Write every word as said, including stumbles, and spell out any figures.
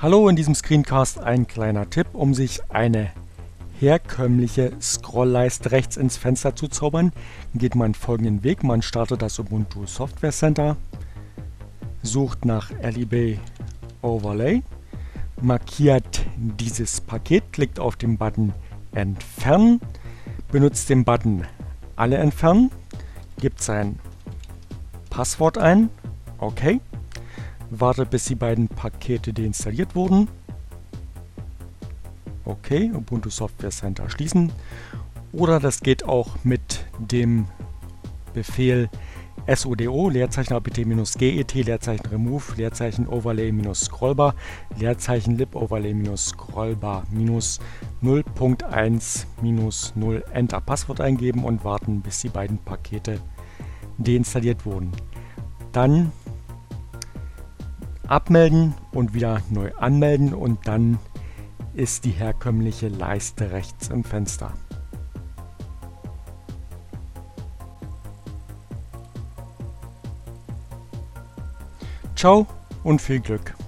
Hallo, in diesem Screencast ein kleiner Tipp, um sich eine herkömmliche Scrollleiste rechts ins Fenster zu zaubern. Geht man folgenden Weg: Man startet das Ubuntu Software Center, sucht nach L E B Overlay, markiert dieses Paket, klickt auf den Button Entfernen, benutzt den Button Alle entfernen, gibt sein Passwort ein, OK, wartet bis die beiden Pakete deinstalliert wurden, OK, Ubuntu Software Center schließen, oder das geht auch mit dem Befehl sudo Leerzeichen apt-get Leerzeichen remove Leerzeichen overlay scrollbar Leerzeichen lib overlay scrollbar null Punkt eins null Enter, Passwort eingeben und warten, bis die beiden Pakete deinstalliert wurden. Dann abmelden und wieder neu anmelden und dann ist die herkömmliche Leiste rechts im Fenster. Ciao und viel Glück!